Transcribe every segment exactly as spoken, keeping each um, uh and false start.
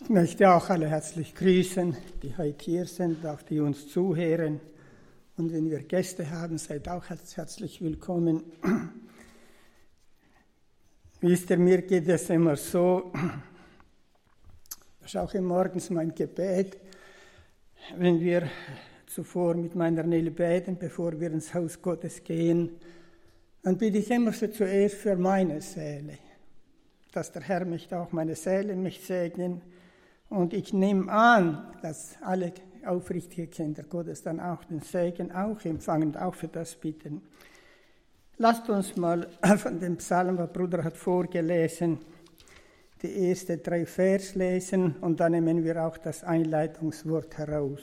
Ich möchte auch alle herzlich grüßen, die heute hier sind, auch die uns zuhören. Und wenn wir Gäste haben, seid auch herzlich willkommen. Wisst ihr, mir geht es immer so, das ist auch morgens mein Gebet, wenn wir zuvor mit meiner Nele beten, bevor wir ins Haus Gottes gehen, dann bitte ich immer so zuerst für meine Seele, dass der Herr mich auch meine Seele mich segnen. Und ich nehme an, dass alle aufrichtige Kinder Gottes dann auch den Segen auch empfangen und auch für das bitten. Lasst uns mal von dem Psalm, was Bruder hat vorgelesen, die ersten drei Vers lesen und dann nehmen wir auch das Einleitungswort heraus.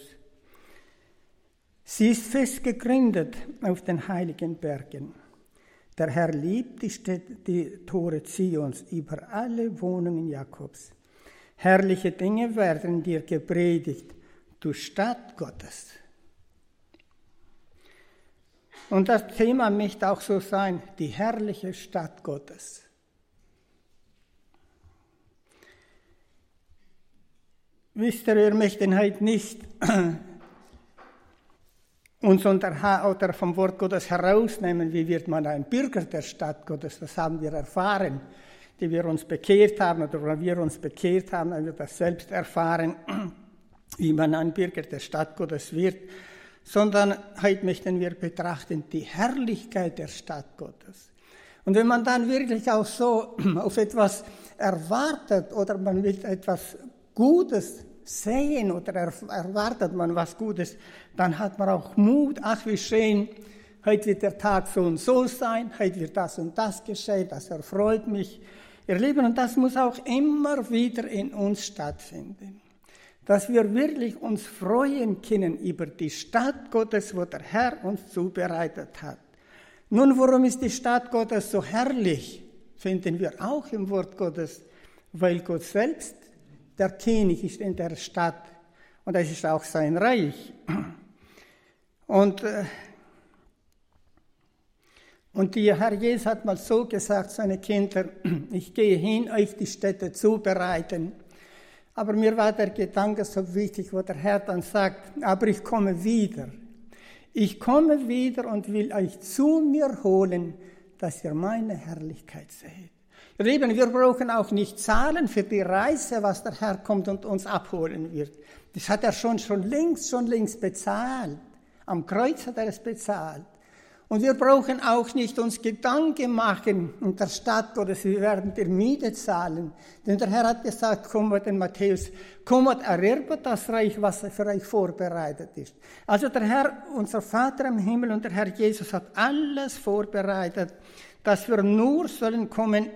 Sie ist fest gegründet auf den heiligen Bergen. Der Herr liebt die, Städte, die Tore Zions über alle Wohnungen Jakobs. Herrliche Dinge werden dir gepredigt, du Stadt Gottes. Und das Thema möchte auch so sein, die herrliche Stadt Gottes. Wisst ihr, wir möchten heute nicht uns unter, oder vom Wort Gottes herausnehmen, wie wird man ein Bürger der Stadt Gottes, das haben wir erfahren, die wir uns bekehrt haben oder wo wir uns bekehrt haben, haben wir das selbst erfahren, wie man ein Bürger der Stadt Gottes wird, sondern heute möchten wir betrachten die Herrlichkeit der Stadt Gottes. Und wenn man dann wirklich auch so auf etwas erwartet oder man will etwas Gutes sehen oder erwartet man was Gutes, dann hat man auch Mut, ach wie schön, heute wird der Tag so und so sein, heute wird das und das geschehen, das erfreut mich. Ihr Lieben, und das muss auch immer wieder in uns stattfinden, dass wir wirklich uns freuen können über die Stadt Gottes, wo der Herr uns zubereitet hat. Nun, warum ist die Stadt Gottes so herrlich, finden wir auch im Wort Gottes, weil Gott selbst der König ist in der Stadt und das ist auch sein Reich. Und äh, Und der Herr Jesus hat mal so gesagt, seine Kinder, ich gehe hin, euch die Städte zubereiten. Aber mir war der Gedanke so wichtig, wo der Herr dann sagt, aber ich komme wieder. Ich komme wieder und will euch zu mir holen, dass ihr meine Herrlichkeit seht. Ihr Lieben, wir brauchen auch nicht zahlen für die Reise, was der Herr kommt und uns abholen wird. Das hat er schon, schon längst, schon längst bezahlt. Am Kreuz hat er es bezahlt. Und wir brauchen auch nicht uns Gedanken machen in der Stadt Gottes, wir werden die Miete zahlen. Denn der Herr hat gesagt, kommt in Matthäus, kommt, ererbt das Reich, was für euch vorbereitet ist. Also der Herr, unser Vater im Himmel und der Herr Jesus hat alles vorbereitet, dass wir nur sollen kommen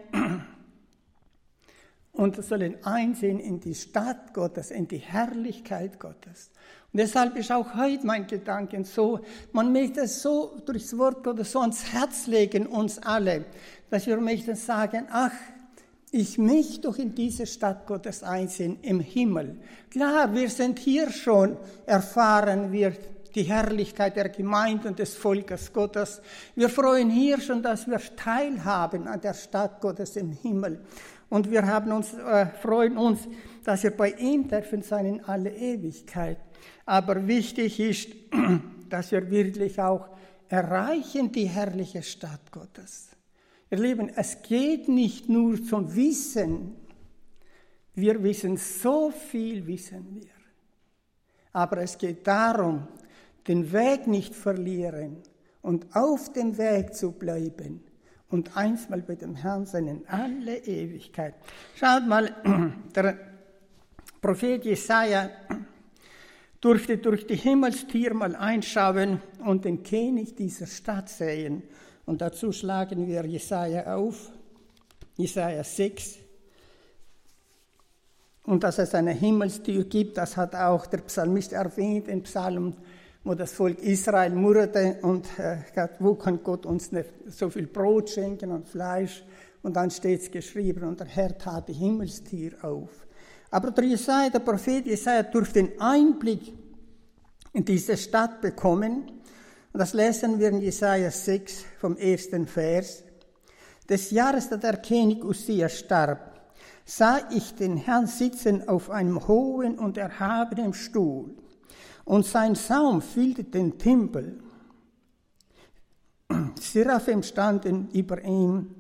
und sollen einsehen in die Stadt Gottes, in die Herrlichkeit Gottes. Und deshalb ist auch heute mein Gedanke so, man möchte es so durchs Wort Gottes so ans Herz legen, uns alle, dass wir möchten sagen, ach, ich möchte doch in diese Stadt Gottes einsehen, im Himmel. Klar, wir sind hier schon, erfahren wir die Herrlichkeit der Gemeinde und des Volkes Gottes. Wir freuen hier schon, dass wir teilhaben an der Stadt Gottes im Himmel. Und wir haben uns, äh, freuen uns, dass wir bei ihm dürfen sein in alle Ewigkeit. Aber wichtig ist, dass wir wirklich auch erreichen die herrliche Stadt Gottes. Ihr Lieben, es geht nicht nur zum Wissen. Wir wissen, so viel wissen wir. Aber es geht darum, den Weg nicht verlieren und auf dem Weg zu bleiben und einmal bei dem Herrn sein in alle Ewigkeit. Schaut mal, der Prophet Jesaja durfte durch die Himmelstür mal einschauen und den König dieser Stadt sehen. Und dazu schlagen wir Jesaja auf, Jesaja sechs. Und dass es eine Himmelstür gibt, das hat auch der Psalmist erwähnt im Psalm, wo das Volk Israel murrte und äh, wo kann Gott uns nicht so viel Brot schenken und Fleisch? Und dann steht es geschrieben, und der Herr tat die Himmelstür auf. Aber der Jesaja, der Prophet Jesaja durfte den Einblick in diese Stadt bekommen. Und das lesen wir in Jesaja sechs vom ersten Vers. Des Jahres, da der König Usia starb, sah ich den Herrn sitzen auf einem hohen und erhabenen Stuhl, und sein Saum füllte den Tempel. Seraphim standen über ihm.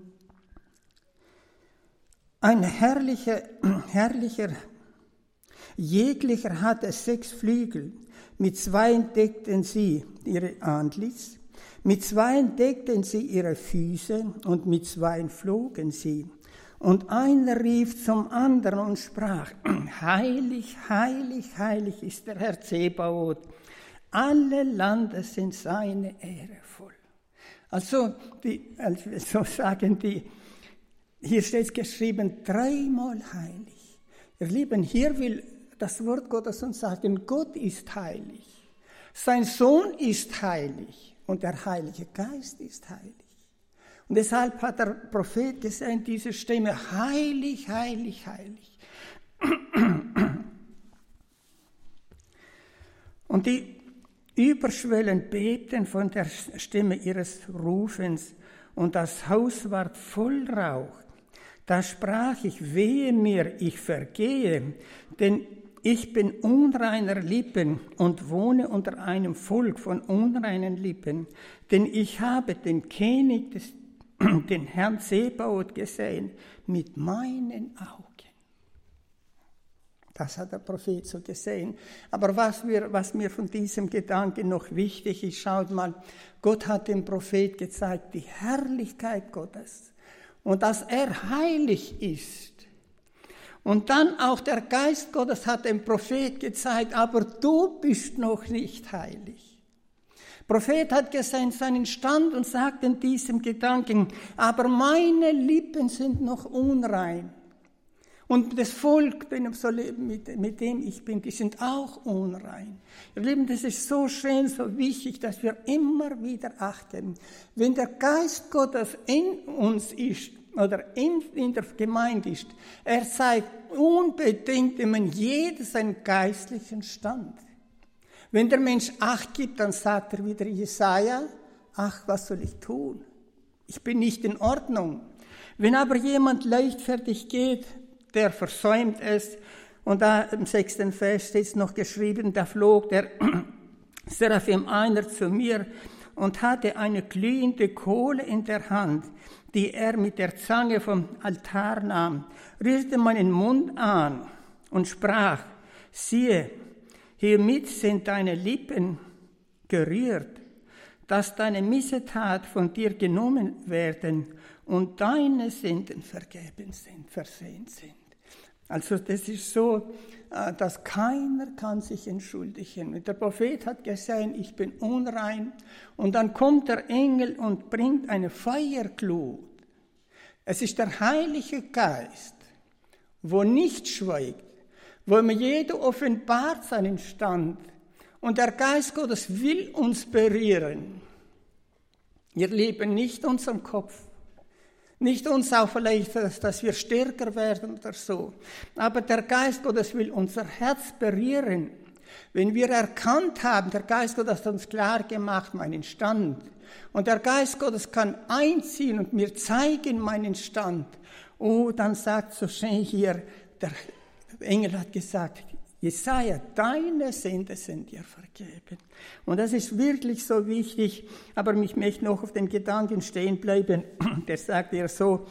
Ein herrlicher, herrlicher, jeglicher hatte sechs Flügel, mit zweien deckten sie ihre Antlitz, mit zweien deckten sie ihre Füße und mit zweien flogen sie. Und einer rief zum anderen und sprach, heilig, heilig, heilig ist der Herr Zebaoth, alle Lande sind seine Ehre voll. Also, die, also sagen die, hier steht geschrieben, dreimal heilig. Ihr Lieben, hier will das Wort Gottes uns sagen, Gott ist heilig, sein Sohn ist heilig und der Heilige Geist ist heilig. Und deshalb hat der Prophet gesagt, diese Stimme, heilig, heilig, heilig. Und die Überschwellen bebten von der Stimme ihres Rufens, und das Haus ward voll Rauch. Da sprach ich, wehe mir, ich vergehe, denn ich bin unreiner Lippen und wohne unter einem Volk von unreinen Lippen, denn ich habe den König des den Herrn Zebaoth gesehen mit meinen Augen. Das hat der Prophet so gesehen. Aber was, wir, was mir von diesem Gedanken noch wichtig ist, schaut mal, Gott hat dem Prophet gezeigt, die Herrlichkeit Gottes und dass er heilig ist. Und dann auch der Geist Gottes hat dem Prophet gezeigt, aber du bist noch nicht heilig. Der Prophet hat gesehen seinen Stand und sagt in diesem Gedanken, aber meine Lippen sind noch unrein. Und das Volk, mit dem ich bin, die sind auch unrein. Ihr Lieben, das ist so schön, so wichtig, dass wir immer wieder achten. Wenn der Geist Gottes in uns ist, oder in, in der Gemeinde ist, er zeigt unbedingt immer jeden seinen geistlichen Stand. Wenn der Mensch Acht gibt, dann sagt er wieder Jesaja, ach, was soll ich tun? Ich bin nicht in Ordnung. Wenn aber jemand leichtfertig geht, der versäumt es, und da im sechsten Vers steht es noch geschrieben, da flog der Seraphim einer zu mir und hatte eine glühende Kohle in der Hand, die er mit der Zange vom Altar nahm, rührte meinen Mund an und sprach, siehe, hiermit sind deine Lippen gerührt, dass deine Missetat von dir genommen werden und deine Sünden vergeben sind, versehen sind. Also das ist so, dass keiner kann sich entschuldigen. Der Prophet hat gesagt, ich bin unrein, und dann kommt der Engel und bringt eine Feuerglut. Es ist der Heilige Geist, wo nicht schweigt, wo mir jeder offenbart seinen Stand, und der Geist Gottes will uns berühren. Wir lieben nicht unseren Kopf, nicht uns auch vielleicht, dass wir stärker werden oder so, aber der Geist Gottes will unser Herz berühren. Wenn wir erkannt haben, der Geist Gottes hat uns klar gemacht, meinen Stand, und der Geist Gottes kann einziehen und mir zeigen meinen Stand, oh, dann sagt so schön hier, der Engel hat gesagt, Jesaja, deine Sünden sind dir vergeben. Und das ist wirklich so wichtig, aber ich möchte noch auf den Gedanken stehen bleiben. Der sagt er so,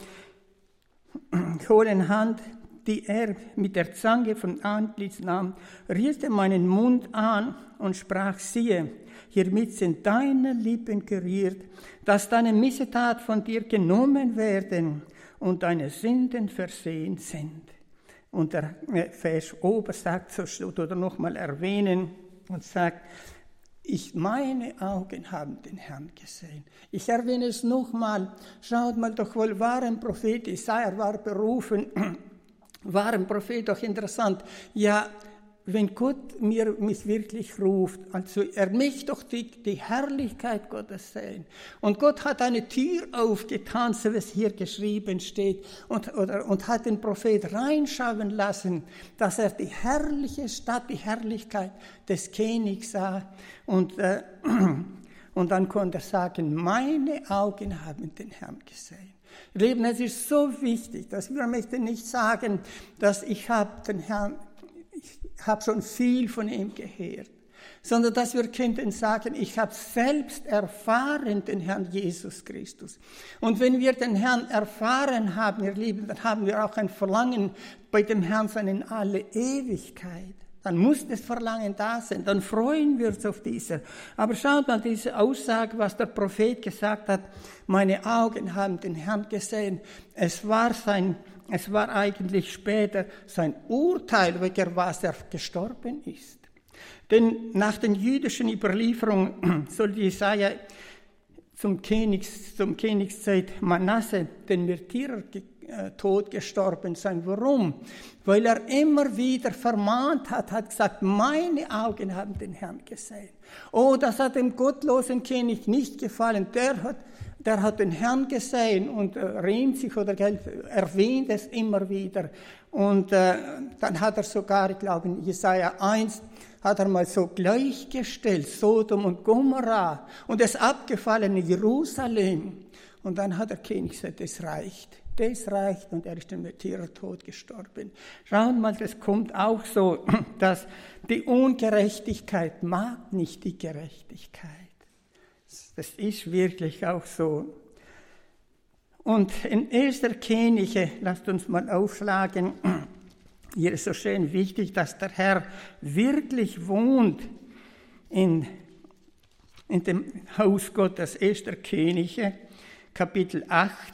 hohlen Hand, die er mit der Zange vom Antlitz nahm, rührte meinen Mund an und sprach, siehe, hiermit sind deine Lippen gerührt, dass deine Missetat von dir genommen werden und deine Sünden versehen sind. Und der Vers oben sagt, so oder nochmal erwähnen und sagt, ich, meine Augen haben den Herrn gesehen. Ich erwähne es nochmal, schaut mal doch wohl, war ein Prophet, Jesaja war berufen, war ein Prophet doch interessant. Ja, wenn Gott mir mich wirklich ruft, also er möchte doch die, die Herrlichkeit Gottes sehen. Und Gott hat eine Tür aufgetan, so wie es hier geschrieben steht, und, oder, und hat den Prophet reinschauen lassen, dass er die herrliche Stadt, die Herrlichkeit des Königs sah. Und, äh, und dann konnte er sagen, meine Augen haben den Herrn gesehen. Ihr Lieben, es ist so wichtig, dass wir möchten nicht sagen, dass ich habe den Herrn, ich habe schon viel von ihm gehört, sondern dass wir könnten sagen, ich habe selbst erfahren den Herrn Jesus Christus. Und wenn wir den Herrn erfahren haben, ihr Lieben, dann haben wir auch ein Verlangen bei dem Herrn sein in alle Ewigkeit. Dann muss das Verlangen da sein, dann freuen wir uns auf dieser. Aber schaut mal, diese Aussage, was der Prophet gesagt hat, meine Augen haben den Herrn gesehen. Es war sein, es war eigentlich später sein Urteil, wegen was er gestorben ist. Denn nach den jüdischen Überlieferungen soll Jesaja zum Königs, zum Königszeit Manasse, den Märtyrer, tot gestorben sein. Warum? Weil er immer wieder vermahnt hat, hat gesagt, meine Augen haben den Herrn gesehen. Oh, das hat dem gottlosen König nicht gefallen. Der hat, der hat den Herrn gesehen und äh, rühmt sich oder erwähnt es immer wieder. Und äh, dann hat er sogar, ich glaube in Jesaja eins, hat er mal so gleichgestellt, Sodom und Gomorrah und das abgefallene Jerusalem. Und dann hat der König gesagt, das reicht. Das reicht, und er ist dem Märtyrertod gestorben. Schauen mal, das kommt auch so, dass die Ungerechtigkeit mag nicht die Gerechtigkeit. Das ist wirklich auch so. Und in erster Könige, lasst uns mal aufschlagen, hier ist so schön wichtig, dass der Herr wirklich wohnt in, in dem Haus Gottes, erster Könige, Kapitel acht.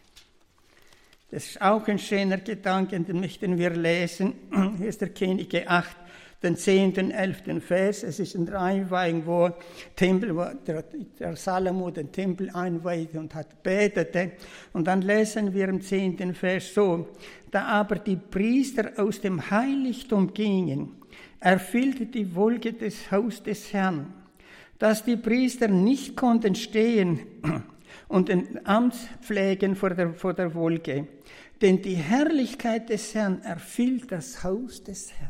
Das ist auch ein schöner Gedanke, den möchten wir lesen. erster Könige acht, den zehnten, elften Vers. Es ist in der Einweihung, wo, Tempel, wo der, der Salomo den Tempel einweihte und hat betete. Und dann lesen wir im zehnten Vers so: Da aber die Priester aus dem Heiligtum gingen, erfüllte die Wolke des Haus des Herrn, dass die Priester nicht konnten stehen und den Amts pflegen vor der, vor der Wolke. Denn die Herrlichkeit des Herrn erfüllt das Haus des Herrn.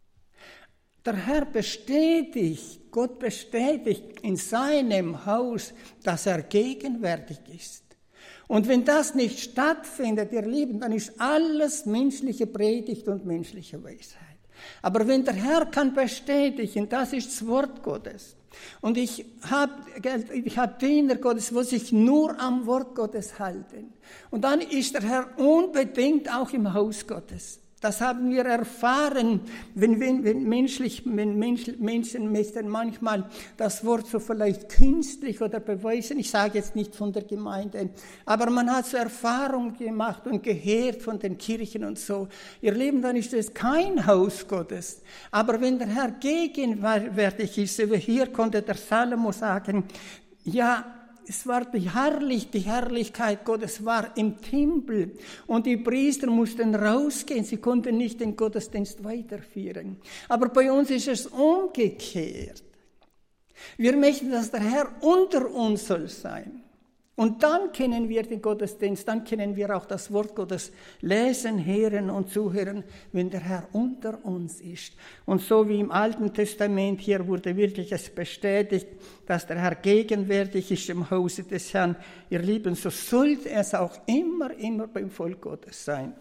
Der Herr bestätigt, Gott bestätigt in seinem Haus, dass er gegenwärtig ist. Und wenn das nicht stattfindet, ihr Lieben, dann ist alles menschliche Predigt und menschliche Weisheit. Aber wenn der Herr kann bestätigen, das ist das Wort Gottes. Und ich habe ich hab Diener Gottes, wo sich nur am Wort Gottes halten. Und dann ist der Herr unbedingt auch im Haus Gottes. Das haben wir erfahren, wenn, wenn, wenn, menschlich, wenn Menschen möchten manchmal das Wort so vielleicht künstlich oder beweisen. Ich sage jetzt nicht von der Gemeinde, aber man hat so Erfahrungen gemacht und gehört von den Kirchen und so. Ihr Lieben, dann ist es kein Haus Gottes. Aber wenn der Herr gegenwärtig ist, wie hier konnte der Salomo sagen, ja, es war die, Herrlich, die Herrlichkeit Gottes war im Tempel und die Priester mussten rausgehen, sie konnten nicht den Gottesdienst weiterführen. Aber bei uns ist es umgekehrt. Wir möchten, dass der Herr unter uns soll sein. Und dann kennen wir den Gottesdienst, dann können wir auch das Wort Gottes lesen, hören und zuhören, wenn der Herr unter uns ist. Und so wie im Alten Testament hier wurde wirklich es bestätigt, dass der Herr gegenwärtig ist im Hause des Herrn. Ihr Lieben, so sollte es auch immer, immer beim Volk Gottes sein.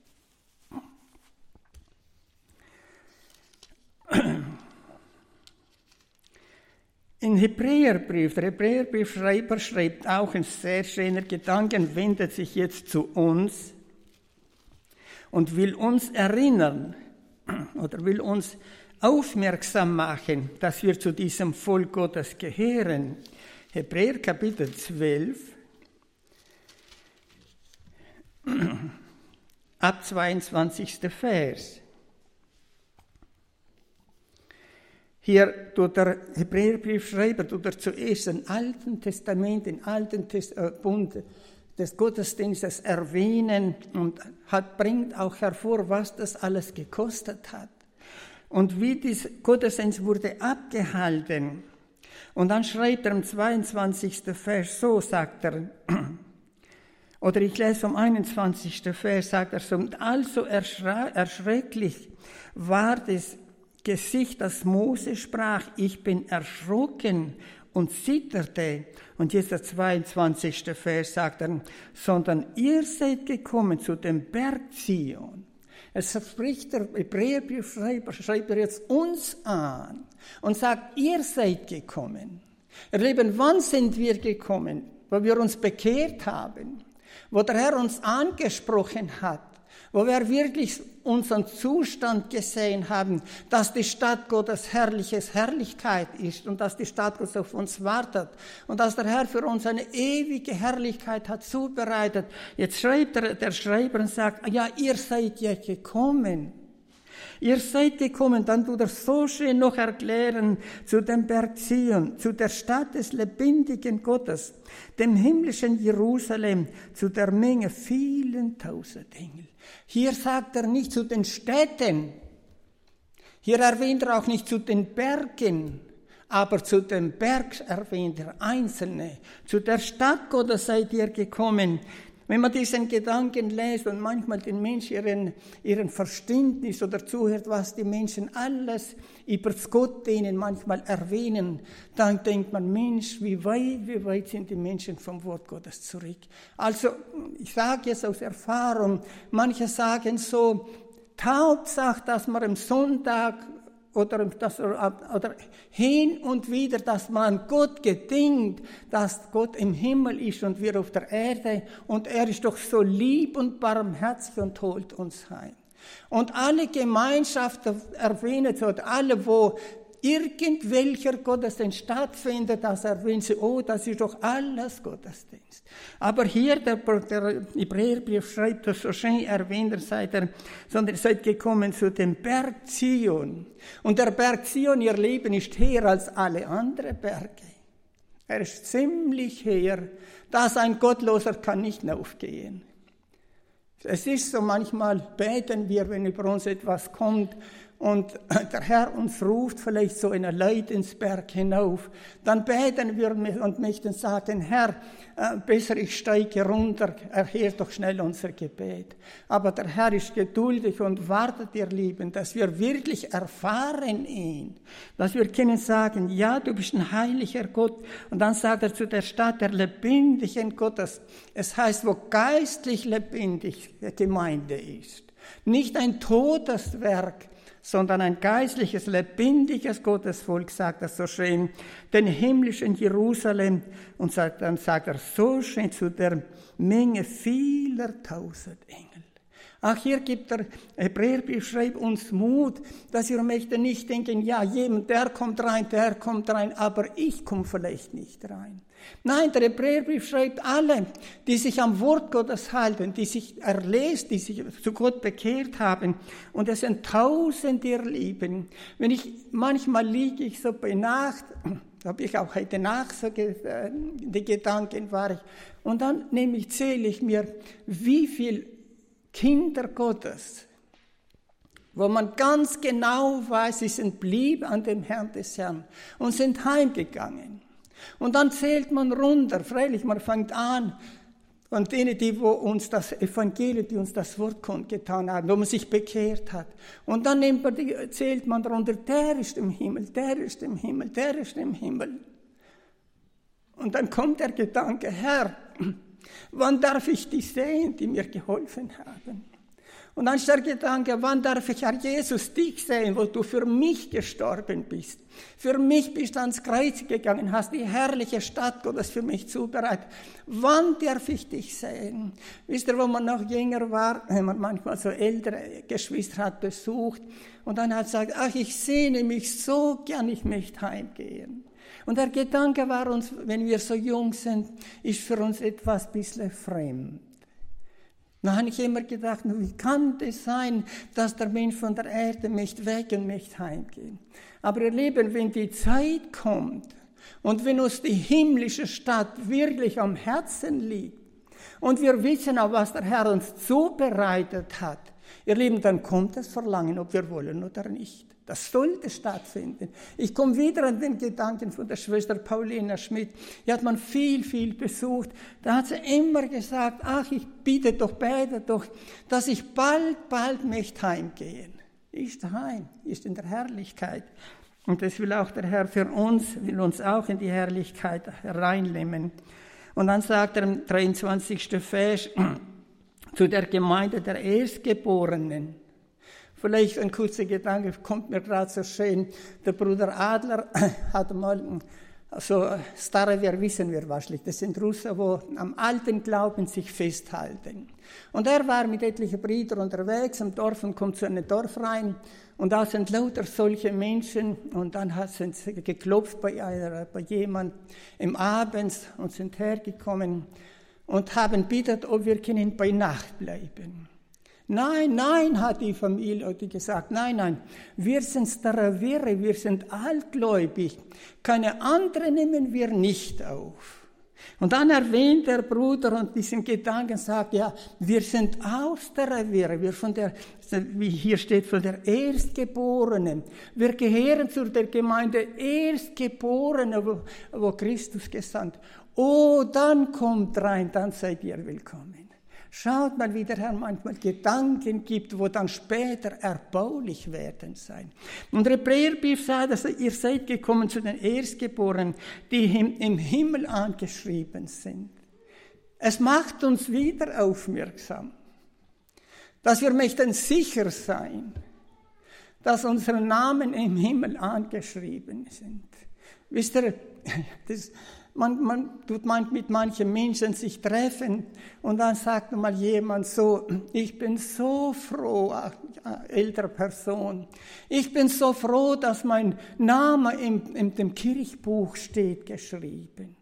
Im Hebräerbrief, der Hebräerbriefschreiber schreibt auch ein sehr schöner Gedanken, wendet sich jetzt zu uns und will uns erinnern oder will uns aufmerksam machen, dass wir zu diesem Volk Gottes gehören. Hebräer Kapitel zwölf, ab zweiundzwanzigsten Vers. Hier tut der Hebräerbriefschreiber tut er zuerst den Alten Testament, den Alten Test, äh, Bund des Gottesdienstes erwähnen und hat, bringt auch hervor, was das alles gekostet hat. Und wie dieser Gottesdienst wurde abgehalten. Und dann schreibt er im zweiundzwanzigsten Vers so, sagt er, oder ich lese vom einundzwanzigsten Vers, sagt er so, und also erschrecklich war das Gesicht, das Mose sprach, ich bin erschrocken und zitterte. Und jetzt der zweiundzwanzigste Vers sagt er, sondern ihr seid gekommen zu dem Berg Zion. Es spricht der Hebräerbriefschreiber, schreibt er jetzt uns an und sagt, ihr seid gekommen. Ihr Lieben, wann sind wir gekommen? Wo wir uns bekehrt haben, wo der Herr uns angesprochen hat, wo wir wirklich unseren Zustand gesehen haben, dass die Stadt Gottes herrliches Herrlichkeit ist und dass die Stadt Gottes auf uns wartet und dass der Herr für uns eine ewige Herrlichkeit hat zubereitet. Jetzt schreibt der, der Schreiber und sagt, ja, ihr seid ja gekommen. Ihr seid gekommen, dann tut er so schön noch erklären, zu dem Berg Zion, zu der Stadt des lebendigen Gottes, dem himmlischen Jerusalem, zu der Menge vielen tausend Engel. Hier sagt er nicht zu den Städten, hier erwähnt er auch nicht zu den Bergen, aber zu dem Berg erwähnt er Einzelne. Zu der Stadt Gottes seid ihr gekommen. Wenn man diesen Gedanken liest und manchmal den Menschen ihren, ihren Verständnis oder zuhört, was die Menschen alles über Gott denen manchmal erwähnen, dann denkt man, Mensch, wie weit, wie weit sind die Menschen vom Wort Gottes zurück. Also, ich sage jetzt aus Erfahrung, manche sagen so, Hauptsache, dass man am Sonntag Oder, das, oder hin und wieder, dass man Gott gedenkt, dass Gott im Himmel ist und wir auf der Erde und er ist doch so lieb und barmherzig und holt uns heim. Und alle Gemeinschaften erwähnen, oder alle, wo irgendwelcher Gottesdienst stattfindet, das erwähnen sie, oh, das ist doch alles Gottesdienst. Aber hier, der, der Hebräerbrief schreibt das so schön, erwähnt er, seid er, sondern ihr seid gekommen zu dem Berg Zion. Und der Berg Zion, ihr Leben, ist höher als alle anderen Berge. Er ist ziemlich höher, dass ein Gottloser kann nicht aufgehen. Es ist so, manchmal beten wir, wenn über uns etwas kommt, und der Herr uns ruft vielleicht so in einen Leidensberg hinauf, dann beten wir und möchten sagen, Herr, äh, besser ich steige runter, erhört doch schnell unser Gebet. Aber der Herr ist geduldig und wartet, ihr Lieben, dass wir wirklich erfahren ihn, dass wir können sagen, ja, du bist ein heiliger Gott. Und dann sagt er zu der Stadt der lebendigen Gottes, es heißt, wo geistlich lebendig die Gemeinde ist. Nicht ein totes Werk, sondern ein geistliches, lebendiges Gottesvolk, sagt er so schön, den himmlischen Jerusalem. Und sagt, dann sagt er so schön zu der Menge vieler tausend Engel. Ach, hier gibt der Hebräerbrief, schreibt uns Mut, dass wir möchten nicht denken, ja, jemand, der kommt rein, der kommt rein, aber ich komme vielleicht nicht rein. Nein, der Hebräerbrief schreibt alle, die sich am Wort Gottes halten, die sich erlesen, die sich zu Gott bekehrt haben. Und es sind Tausende, ihr Lieben. Wenn ich, manchmal liege ich so bei Nacht, habe ich auch heute Nacht so die Gedanken war ich. Und dann nehme ich, zähle ich mir, wie viel Kinder Gottes, wo man ganz genau weiß, sie sind blieb an dem Herrn des Herrn und sind heimgegangen. Und dann zählt man runter, freilich, man fängt an, von denen, die wo uns das Evangelium, die uns das Wort kundgetan haben, wo man sich bekehrt hat. Und dann nimmt man die, zählt man runter, der ist im Himmel, der ist im Himmel, der ist im Himmel. Und dann kommt der Gedanke, Herr, wann darf ich die sehen, die mir geholfen haben? Und dann ist der Gedanke, wann darf ich, Herr Jesus, dich sehen, wo du für mich gestorben bist? Für mich bist du ans Kreuz gegangen, hast die herrliche Stadt Gottes für mich zubereitet. Wann darf ich dich sehen? Wisst ihr, wo man noch jünger war, wenn man manchmal so ältere Geschwister hat besucht und dann hat gesagt, ach, ich sehne mich so gern, ich möchte heimgehen. Und der Gedanke war uns, wenn wir so jung sind, ist für uns etwas ein bisschen fremd. Da habe ich immer gedacht, wie kann das sein, dass der Mensch von der Erde möchte weg und möchte heimgehen. Aber ihr Lieben, wenn die Zeit kommt und wenn uns die himmlische Stadt wirklich am Herzen liegt und wir wissen auch, was der Herr uns zubereitet hat, ihr Lieben, dann kommt das Verlangen, ob wir wollen oder nicht. Das sollte stattfinden. Ich komme wieder an den Gedanken von der Schwester Paulina Schmidt. Die hat man viel, viel besucht. Da hat sie immer gesagt, ach, ich bitte doch, bete doch, dass ich bald, bald möchte heimgehen. Ist heim, ist in der Herrlichkeit. Und das will auch der Herr für uns, will uns auch in die Herrlichkeit hereinnehmen. Und dann sagt er im dreiundzwanzigsten Vers zu der Gemeinde der Erstgeborenen. Vielleicht ein kurzer Gedanke, kommt mir gerade so schön. Der Bruder Adler hat mal, also Starover wissen wir wahrscheinlich, das sind Russen, die am alten Glauben sich festhalten. Und er war mit etlichen Brüdern unterwegs im Dorf und kommt zu einem Dorf rein. Und da sind lauter solche Menschen und dann sind sie geklopft bei, einer, bei jemand im Abend und sind hergekommen und haben bittet, ob wir können bei Nacht bleiben. Nein, nein, hat die Familie die gesagt, nein, nein, wir sind Staravere, wir sind altgläubig, keine andere nehmen wir nicht auf. Und dann erwähnt der Bruder und diesen Gedanken sagt, ja, wir sind auch Staravere, wir von der, wie hier steht, von der Erstgeborenen. Wir gehören zu der Gemeinde Erstgeborene, wo, wo Christus gesandt. Oh, dann kommt rein, dann seid ihr willkommen. Schaut mal, wie der Herr manchmal Gedanken gibt, wo dann später erbaulich werden sein. Und der Hebräerbrief sagt, dass ihr seid gekommen zu den Erstgeborenen, die im Himmel angeschrieben sind. Es macht uns wieder aufmerksam, dass wir möchten sicher sein, dass unsere Namen im Himmel angeschrieben sind. Wisst ihr, das Man, man tut man mit manchen Menschen sich treffen und dann sagt mal jemand so, ich bin so froh, ältere Person, ich bin so froh, dass mein Name in, in dem Kirchbuch steht geschrieben.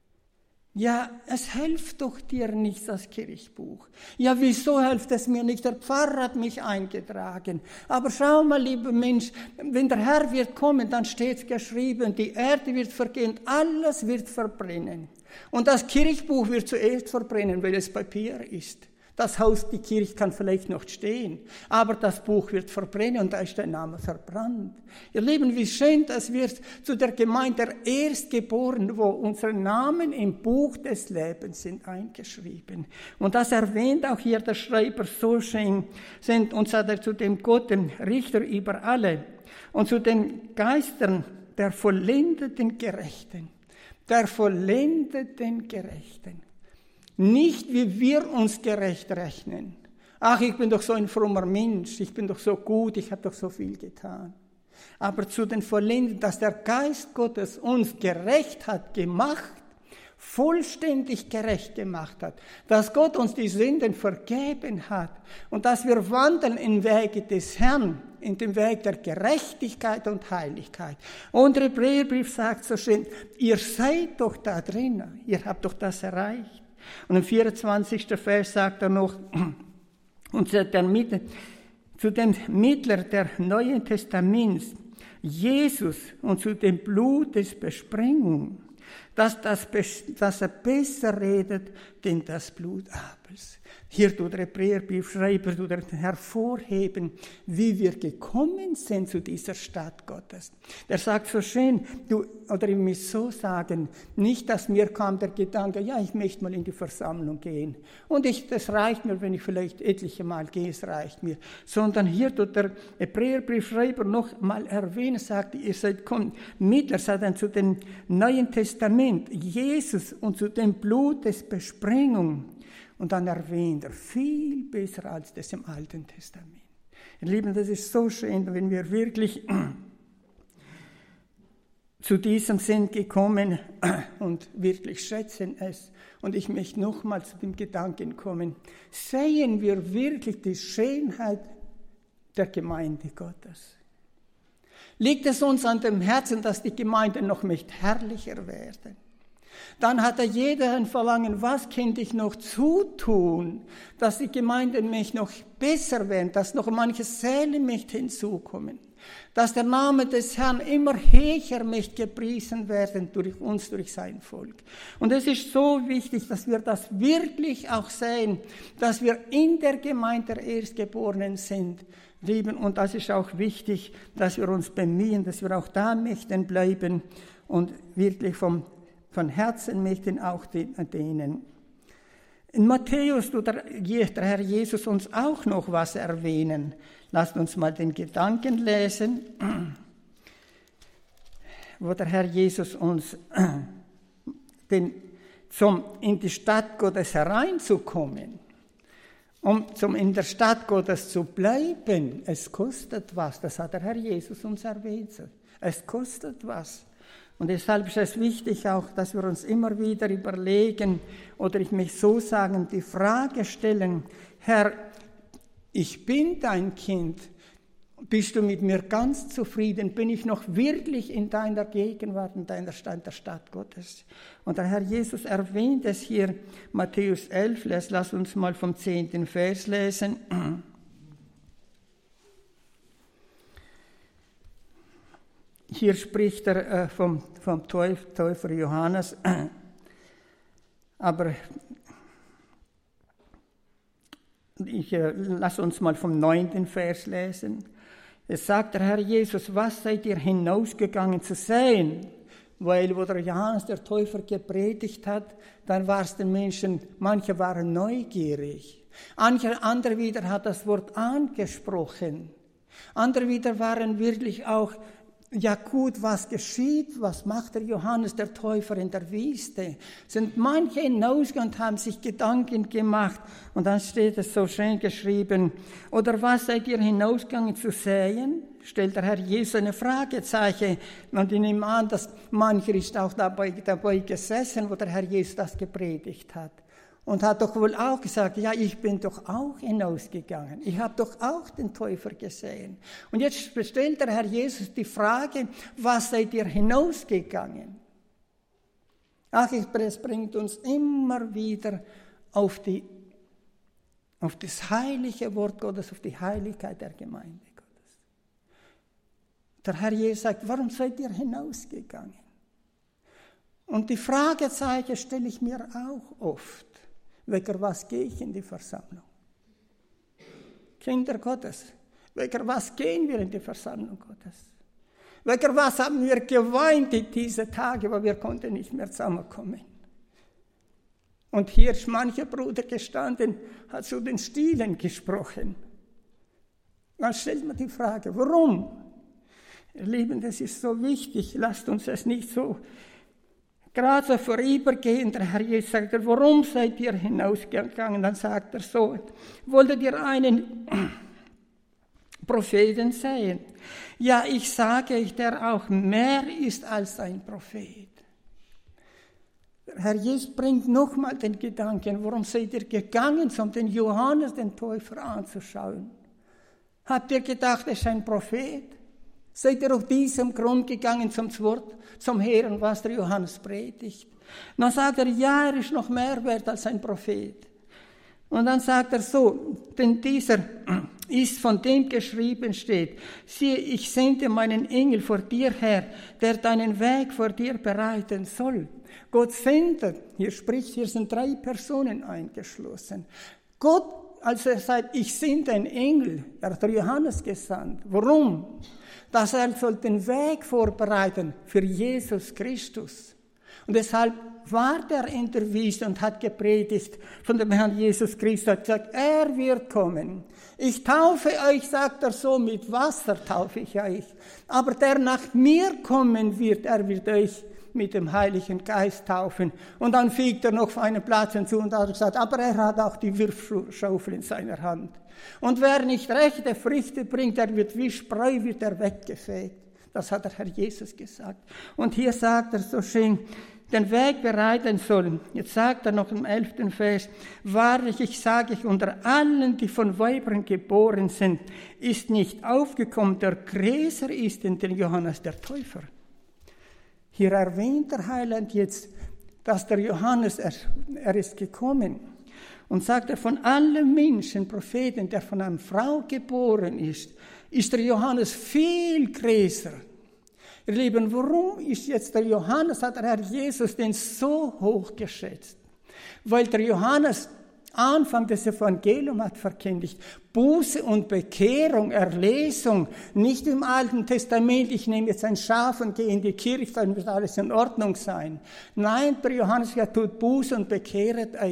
Ja, es hilft doch dir nicht, das Kirchbuch. Ja, wieso hilft es mir nicht? Der Pfarrer hat mich eingetragen. Aber schau mal, lieber Mensch, wenn der Herr wird kommen, dann steht geschrieben, die Erde wird vergehen, alles wird verbrennen. Und das Kirchbuch wird zuerst verbrennen, weil es Papier ist. Das Haus, die Kirche kann vielleicht noch stehen, aber das Buch wird verbrennen und da ist der Name verbrannt. Ihr Lieben, wie schön, dass wir zu der Gemeinde der Erstgeborenen, wo unsere Namen im Buch des Lebens sind eingeschrieben. Und das erwähnt auch hier der Schreiber so schön, sind uns hat er zu dem Gott, dem Richter über alle und zu den Geistern der vollendeten Gerechten, der vollendeten Gerechten. Nicht, wie wir uns gerecht rechnen. Ach, ich bin doch so ein frommer Mensch, ich bin doch so gut, ich habe doch so viel getan. Aber zu den Vollendeten, dass der Geist Gottes uns gerecht hat gemacht, vollständig gerecht gemacht hat, dass Gott uns die Sünden vergeben hat und dass wir wandeln im Wege des Herrn, in dem Weg der Gerechtigkeit und Heiligkeit. Und der Hebräerbrief sagt so schön, ihr seid doch da drin, ihr habt doch das erreicht. Und im vierundzwanzigsten Vers sagt er noch, und zu, der Mitte, zu dem Mittler der Neuen Testaments, Jesus, und zu dem Blut des Besprengung, dass, das, dass er besser redet, denn das Blut Abels. Hier tut der Hebräerbriefschreiber hervorheben, wie wir gekommen sind zu dieser Stadt Gottes. Der sagt so schön, du, oder ich muss so sagen, nicht, dass mir kam der Gedanke, ja, ich möchte mal in die Versammlung gehen. Und ich, das reicht mir, wenn ich vielleicht etliche Mal gehe, es reicht mir. Sondern hier tut der Hebräerbriefschreiber noch mal erwähnen, sagt, ihr seid kommt, Mittler, sagt dann zu dem Neuen Testament, Jesus und zu dem Blut des Besprengung. Und dann erwähnt er, viel besser als das im Alten Testament. Ihr Lieben, das ist so schön, wenn wir wirklich zu diesem sind gekommen und wirklich schätzen es. Und ich möchte nochmal zu dem Gedanken kommen, sehen wir wirklich die Schönheit der Gemeinde Gottes? Liegt es uns an dem Herzen, dass die Gemeinde noch nicht herrlicher werden? Dann hat er jeder ein Verlangen, was könnte ich noch zutun, dass die Gemeinde mich noch besser werden, dass noch manche Seelen mich hinzukommen, dass der Name des Herrn immer höher mich gepriesen werden durch uns, durch sein Volk. Und es ist so wichtig, dass wir das wirklich auch sehen, dass wir in der Gemeinde der Erstgeborenen sind, lieben. Und das ist auch wichtig, dass wir uns bemühen, dass wir auch da möchten bleiben und wirklich vom Von Herzen möchten auch denen. In Matthäus tut der Herr Jesus uns auch noch was erwähnen. Lasst uns mal den Gedanken lesen. wo der Herr Jesus uns den, zum, in die Stadt Gottes hereinzukommen, um zum in der Stadt Gottes zu bleiben, es kostet was. Das hat der Herr Jesus uns erwähnt. Es kostet was. Und deshalb ist es wichtig auch, dass wir uns immer wieder überlegen, oder ich möchte so sagen, die Frage stellen, Herr, ich bin dein Kind, bist du mit mir ganz zufrieden? Bin ich noch wirklich in deiner Gegenwart, in deiner Stadt, der Stadt Gottes? Und der Herr Jesus erwähnt es hier, Matthäus elf, lass uns mal vom zehnten Vers lesen. Hier spricht er äh, vom, vom Täufer Johannes, aber ich äh, lass uns mal vom neunten Vers lesen. Es sagt der Herr Jesus, was seid ihr hinausgegangen zu sehen? Weil, wo der Johannes der Täufer gepredigt hat, dann war es den Menschen, manche waren neugierig. Andere wieder hat das Wort angesprochen. Andere wieder waren wirklich auch, ja gut, was geschieht, was macht der Johannes der Täufer in der Wüste? Sind manche hinausgegangen und haben sich Gedanken gemacht. Und dann steht es so schön geschrieben, oder was seid ihr hinausgegangen zu sehen? Stellt der Herr Jesus eine Fragezeichen. Und ich nehme an, dass mancher ist auch dabei, dabei gesessen, wo der Herr Jesus das gepredigt hat. Und hat doch wohl auch gesagt, ja, ich bin doch auch hinausgegangen. Ich habe doch auch den Täufer gesehen. Und jetzt stellt der Herr Jesus die Frage, was seid ihr hinausgegangen? Ach, es bringt uns immer wieder auf, die, auf das heilige Wort Gottes, auf die Heiligkeit der Gemeinde Gottes. Der Herr Jesus sagt, warum seid ihr hinausgegangen? Und die Fragezeichen stelle ich mir auch oft. Wegen was gehe ich in die Versammlung? Kinder Gottes, wegen was gehen wir in die Versammlung Gottes? Wegen was haben wir geweint in diese Tage, wo wir konnten nicht mehr zusammenkommen? Und hier ist mancher Bruder gestanden, hat zu den Stilen gesprochen. Dann stellt man die Frage, warum? Ihr Lieben, das ist so wichtig, lasst uns es nicht so gerade so vorübergehend. Der Herr Jesus sagt, warum seid ihr hinausgegangen? Dann sagt er so, wolltet ihr einen Propheten sehen? Ja, ich sage euch, der auch mehr ist als ein Prophet. Der Herr Jesus bringt nochmal den Gedanken, warum seid ihr gegangen, um den Johannes, den Täufer, anzuschauen? Habt ihr gedacht, er ist ein Prophet? Seid ihr auf diesem Grund gegangen zum Wort, zum Hören, was der Johannes predigt? Dann sagt er, ja, er ist noch mehr wert als ein Prophet. Und dann sagt er so, denn dieser ist von dem geschrieben steht, siehe, ich sende meinen Engel vor dir her, der deinen Weg vor dir bereiten soll. Gott sendet, hier spricht, hier sind drei Personen eingeschlossen. Gott, als er sagt, ich sende einen Engel, er hat der Johannes gesandt. Warum? Dass er soll den Weg vorbereiten für Jesus Christus. Und deshalb war der in der Wüste und hat gepredigt von dem Herrn Jesus Christus, hat gesagt, er wird kommen. Ich taufe euch, sagt er so, mit Wasser taufe ich euch. Aber der nach mir kommen wird, er wird euch mit dem Heiligen Geist taufen. Und dann fliegt er noch auf einen Platz hinzu und hat gesagt, aber er hat auch die Wirfschaufel in seiner Hand. Und wer nicht rechte Früchte bringt, der wird wie Spreu, wird er weggefegt. Das hat der Herr Jesus gesagt. Und hier sagt er so schön, den Weg bereiten soll. Jetzt sagt er noch im elften Vers, wahrlich, ich sage euch, unter allen, die von Weibern geboren sind, ist nicht aufgekommen, der größer ist denn der Johannes der Täufer. Hier erwähnt der Heiland jetzt, dass der Johannes, er, er ist gekommen. Und sagt er, von allen Menschen, Propheten, der von einer Frau geboren ist, ist der Johannes viel größer. Ihr Lieben, warum ist jetzt der Johannes, hat der Herr Jesus den so hoch geschätzt? Weil der Johannes Anfang des Evangeliums hat verkündigt, Buße und Bekehrung, Erlesung, nicht im Alten Testament, ich nehme jetzt ein Schaf und gehe in die Kirche, dann wird alles in Ordnung sein. Nein, der Johannes hat tut Buße und bekehret euch.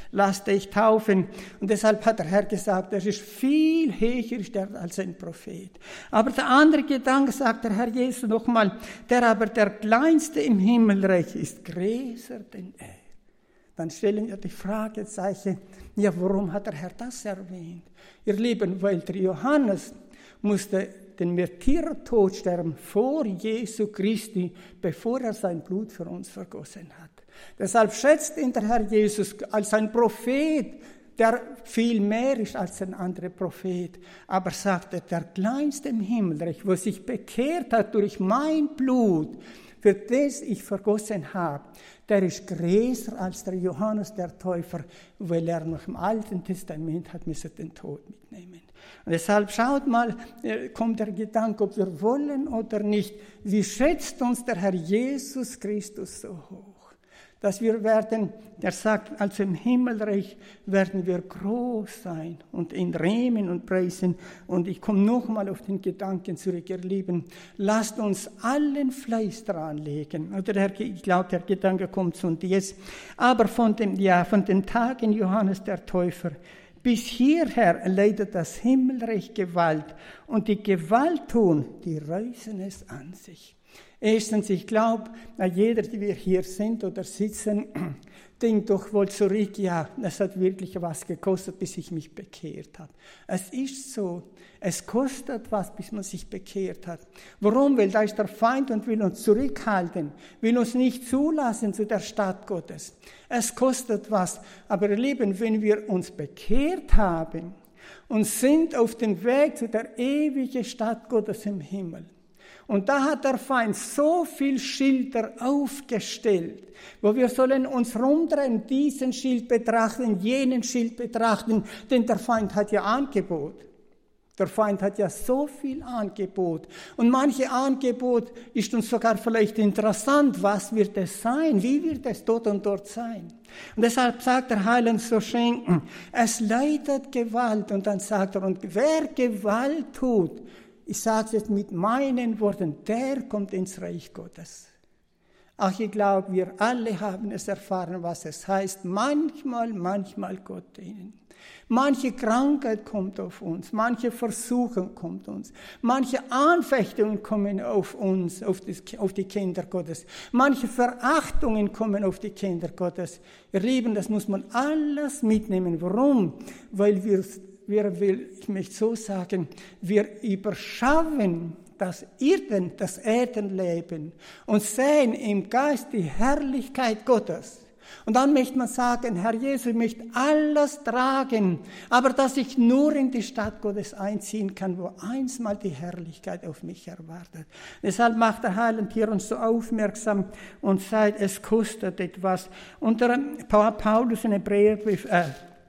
lass dich taufen. Und deshalb hat der Herr gesagt, er ist viel höher als ein Prophet. Aber der andere Gedanke, sagt der Herr Jesus nochmal, der aber der Kleinste im Himmelreich ist größer denn er. Dann stellen wir die Fragezeichen, ja, warum hat der Herr das erwähnt? Ihr Lieben, weil der Johannes musste den Märtyrertod sterben vor Jesu Christi, bevor er sein Blut für uns vergossen hat. Deshalb schätzt ihn der Herr Jesus als ein Prophet, der viel mehr ist als ein anderer Prophet. Aber sagt er, der Kleinste im Himmelreich, wo sich bekehrt hat durch mein Blut, für das ich vergossen habe, der ist größer als der Johannes der Täufer, weil er noch im Alten Testament hat müssen den Tod mitnehmen. Und deshalb schaut mal, kommt der Gedanke, ob wir wollen oder nicht, wie schätzt uns der Herr Jesus Christus so hoch? Dass wir werden, er sagt, also im Himmelreich werden wir groß sein und ihn rühmen und preisen. Und ich komme nochmal auf den Gedanken zurück, ihr Lieben, lasst uns allen Fleiß daran legen. Oder der, ich glaube, der Gedanke kommt zu uns jetzt. Aber von dem, ja, von den Tagen Johannes der Täufer bis hierher leidet das Himmelreich Gewalt. Und die Gewalt tun, die reißen es an sich. Erstens, ich glaube, jeder, der wir hier sind oder sitzen, denkt doch wohl zurück, ja, es hat wirklich was gekostet, bis ich mich bekehrt habe. Es ist so, es kostet was, bis man sich bekehrt hat. Warum? Weil da ist der Feind und will uns zurückhalten, will uns nicht zulassen zu der Stadt Gottes. Es kostet was, aber ihr Lieben, wenn wir uns bekehrt haben und sind auf dem Weg zu der ewigen Stadt Gottes im Himmel, und da hat der Feind so viel Schilder aufgestellt, wo wir sollen uns rumdrehen, diesen Schild betrachten, jenen Schild betrachten, denn der Feind hat ja Angebot. Der Feind hat ja so viel Angebot. Und manche Angebot ist uns sogar vielleicht interessant. Was wird es sein? Wie wird es dort und dort sein? Und deshalb sagt der Heiland so schön, es leidet Gewalt. Und dann sagt er, und wer Gewalt tut, ich sage es jetzt mit meinen Worten, der kommt ins Reich Gottes. Ach, ich glaube, wir alle haben es erfahren, was es heißt. Manchmal, manchmal Gott dienen. Manche Krankheit kommt auf uns, manche Versuchung kommt uns, manche Anfechtungen kommen auf uns, auf, das, auf die Kinder Gottes, manche Verachtungen kommen auf die Kinder Gottes. Ihr Lieben, das muss man alles mitnehmen. Warum? Weil wir Wir will, ich möchte so sagen, wir überschauen das Erden, das Erdenleben und sehen im Geist die Herrlichkeit Gottes. Und dann möchte man sagen, Herr Jesus, ich möchte alles tragen, aber dass ich nur in die Stadt Gottes einziehen kann, wo einstmal die Herrlichkeit auf mich erwartet. Deshalb macht der Heiland hier uns so aufmerksam und sagt, es kostet etwas. Und der Paulus in Hebräerbrief, äh,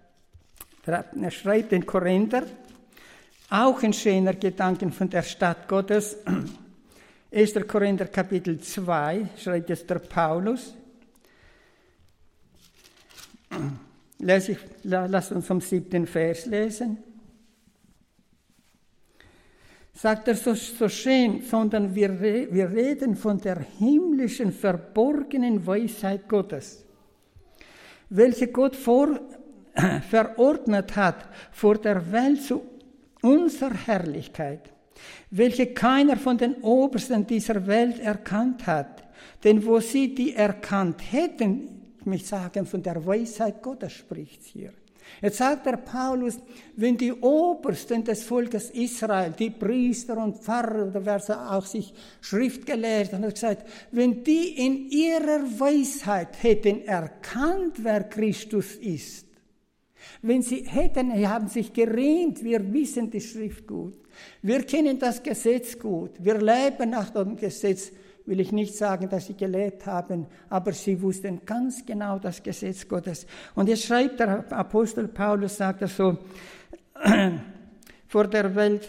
er schreibt den Korinther, auch ein schöner Gedanken von der Stadt Gottes. erster Korinther Kapitel zwei schreibt jetzt der Paulus. Lass, ich, lass uns vom siebten Vers lesen. Sagt er so, so schön, sondern wir, wir reden von der himmlischen, verborgenen Weisheit Gottes, welche Gott vor verordnet hat vor der Welt zu unserer Herrlichkeit, welche keiner von den Obersten dieser Welt erkannt hat. Denn wo sie die erkannt hätten, ich möchte sagen, von der Weisheit Gottes spricht hier. Jetzt sagt der Paulus, wenn die Obersten des Volkes Israel, die Priester und Pfarrer, oder wer auch sich Schriftgelehrt hat, hat gesagt, wenn die in ihrer Weisheit hätten erkannt, wer Christus ist, wenn sie hätten, sie haben sich gerühmt, wir wissen die Schrift gut, wir kennen das Gesetz gut, wir leben nach dem Gesetz, will ich nicht sagen, dass sie gelebt haben, aber sie wussten ganz genau das Gesetz Gottes. Und jetzt schreibt der Apostel Paulus, sagt er so, vor der Welt,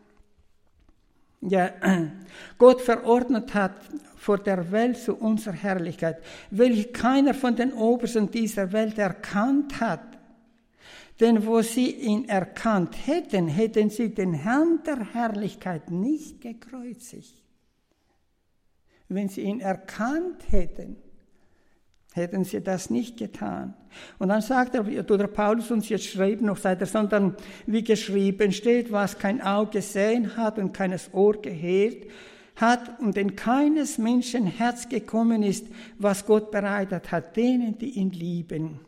ja, Gott verordnet hat vor der Welt zu unserer Herrlichkeit, welche keiner von den Obersten dieser Welt erkannt hat. Denn wo sie ihn erkannt hätten, hätten sie den Herrn der Herrlichkeit nicht gekreuzigt. Wenn sie ihn erkannt hätten, hätten sie das nicht getan. Und dann sagt er, oder Paulus uns jetzt schreibt noch, sagt er, sondern wie geschrieben steht, was kein Auge gesehen hat und keines Ohr gehört hat und in keines Menschen Herz gekommen ist, was Gott bereitet hat, denen, die ihn lieben.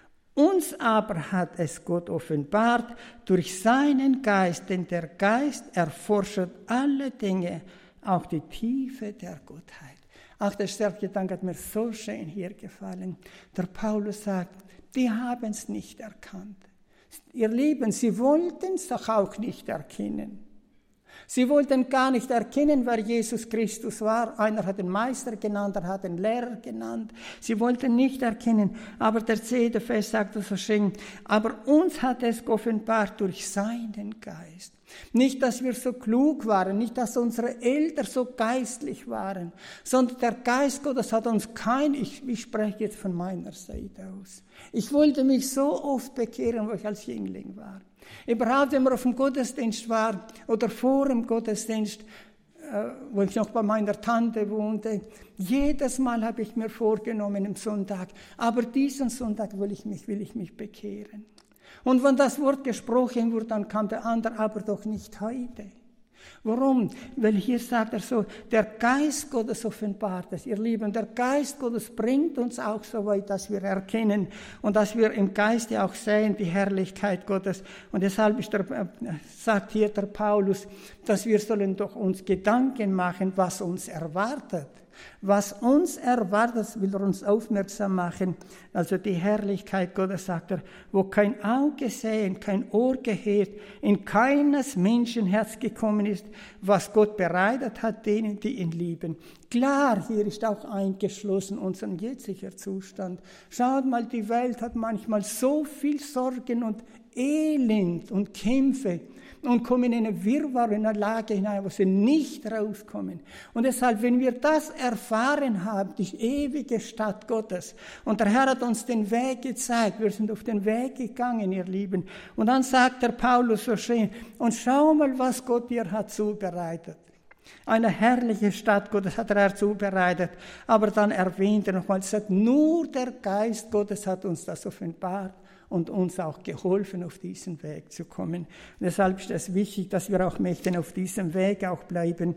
Uns aber hat es Gott offenbart durch seinen Geist, denn der Geist erforscht alle Dinge, auch die Tiefe der Gottheit. Ach, der Gedanke hat mir so schön hier gefallen. Der Paulus sagt, die haben es nicht erkannt. Ihr Lieben, sie wollten es doch auch nicht erkennen. Sie wollten gar nicht erkennen, wer Jesus Christus war. Einer hat den Meister genannt, er hat den Lehrer genannt. Sie wollten nicht erkennen, aber der zehnte Vers sagt so schön, aber uns hat es offenbart durch seinen Geist. Nicht, dass wir so klug waren, nicht, dass unsere Eltern so geistlich waren, sondern der Geist Gottes hat uns kein, ich, ich spreche jetzt von meiner Seite aus. Ich wollte mich so oft bekehren, wo ich als Jüngling war. Überhaupt, wenn man auf dem Gottesdienst war oder vor dem Gottesdienst, äh, wo ich noch bei meiner Tante wohnte, jedes Mal habe ich mir vorgenommen am Sonntag, aber diesen Sonntag will ich mich, will ich mich bekehren. Und wenn das Wort gesprochen wurde, dann kam der andere, aber doch nicht heute. Warum? Weil hier sagt er so, der Geist Gottes offenbart es. Ihr Lieben, der Geist Gottes bringt uns auch so weit, dass wir erkennen und dass wir im Geiste auch sehen, die Herrlichkeit Gottes. Und deshalb ist der, äh, sagt hier der Paulus, dass wir sollen doch uns Gedanken machen, was uns erwartet. Was uns erwartet, will er uns aufmerksam machen. Also die Herrlichkeit Gottes, sagt er, wo kein Auge gesehen, kein Ohr gehört, in keines Menschenherz gekommen ist, was Gott bereitet hat, denen, die ihn lieben. Klar, hier ist auch eingeschlossen unser jetziger Zustand. Schaut mal, die Welt hat manchmal so viel Sorgen und Elend und Kämpfe und kommen in eine Wirrwarr, in eine Lage hinein, wo sie nicht rauskommen. Und deshalb, wenn wir das erfahren haben, die ewige Stadt Gottes, und der Herr hat uns den Weg gezeigt, wir sind auf den Weg gegangen, ihr Lieben, und dann sagt der Paulus so schön, und schau mal, was Gott dir hat zubereitet. Eine herrliche Stadt Gottes hat er zubereitet, aber dann erwähnt er nochmal, sagt, nur der Geist Gottes hat uns das offenbart und uns auch geholfen, auf diesen Weg zu kommen. Und deshalb ist es wichtig, dass wir auch möchten auf diesem Weg auch bleiben.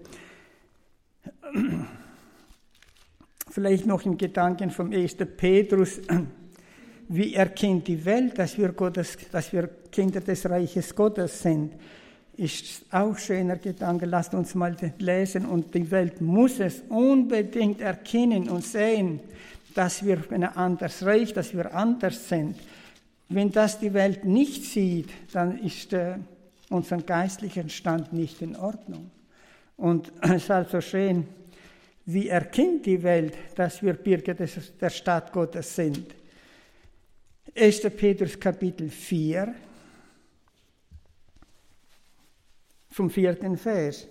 Vielleicht noch in Gedanken vom ersten Petrus, wie erkennt die Welt, dass wir, Gottes, dass wir Kinder des Reiches Gottes sind. Ist auch schöner Gedanke, lasst uns mal lesen. Und die Welt muss es unbedingt erkennen und sehen, dass wir ein anderes Reich, dass wir anders sind. Wenn das die Welt nicht sieht, dann ist äh, unser geistlicher Stand nicht in Ordnung. Und es ist also schön, wie erkennt die Welt, dass wir Bürger des, der Stadt Gottes sind. erster Petrus Kapitel vier, vom vierten Vers.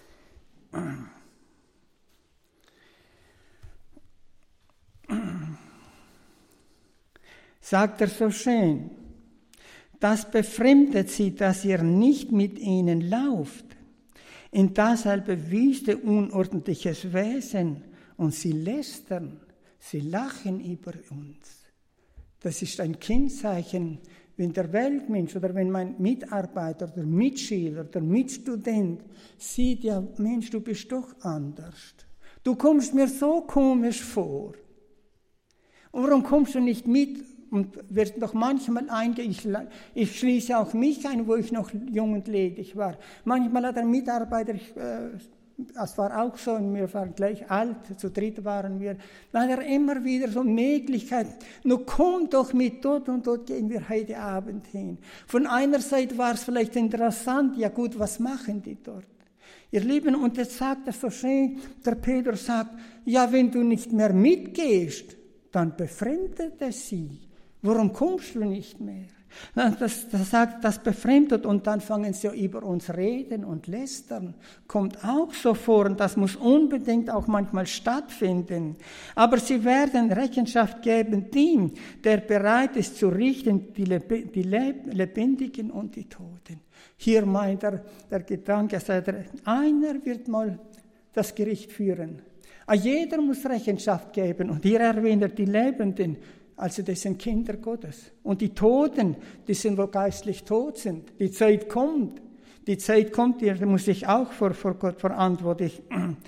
Sagt er so schön, das befremdet sie, dass ihr nicht mit ihnen lauft, in dasselbe wüste, unordentliches Wesen, und sie lästern, sie lachen über uns. Das ist ein Kennzeichen, wenn der Weltmensch oder wenn mein Mitarbeiter, der Mitschüler, der Mitstudent sieht, ja Mensch, du bist doch anders. Du kommst mir so komisch vor. Und warum kommst du nicht mit? Und wird noch manchmal eingehen, ich, ich schließe auch mich ein, wo ich noch jung und ledig war. Manchmal hat ein Mitarbeiter, ich, äh, das war auch so, und wir waren gleich alt, zu dritt waren wir, dann hat er immer wieder so Möglichkeiten, nur komm doch mit, dort und dort gehen wir heute Abend hin. Von einer Seite war es vielleicht interessant, ja gut, was machen die dort? Ihr Lieben, und jetzt sagt er so schön, der Petrus sagt, ja, wenn du nicht mehr mitgehst, dann befremdet es sie. Warum kommst du nicht mehr? Das, das, sagt, das befremdet, und dann fangen sie über uns reden und lästern. Kommt auch so vor, und das muss unbedingt auch manchmal stattfinden. Aber sie werden Rechenschaft geben dem, der bereit ist zu richten, die Lebendigen und die Toten. Hier meint er, der Gedanke, sagt er, einer wird mal das Gericht führen. Jeder muss Rechenschaft geben. Und hier erwähnt er die Lebenden, also das sind Kinder Gottes. Und die Toten, die sind, wo geistlich tot sind. Die Zeit kommt. Die Zeit kommt, die muss ich auch vor, vor Gott verantwortlich.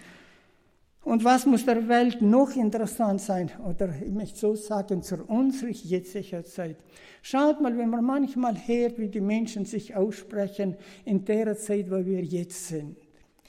Und was muss der Welt noch interessant sein? Oder ich möchte so sagen, zur unserer jetzigen Zeit. Schaut mal, wenn man manchmal hört, wie die Menschen sich aussprechen in der Zeit, wo wir jetzt sind.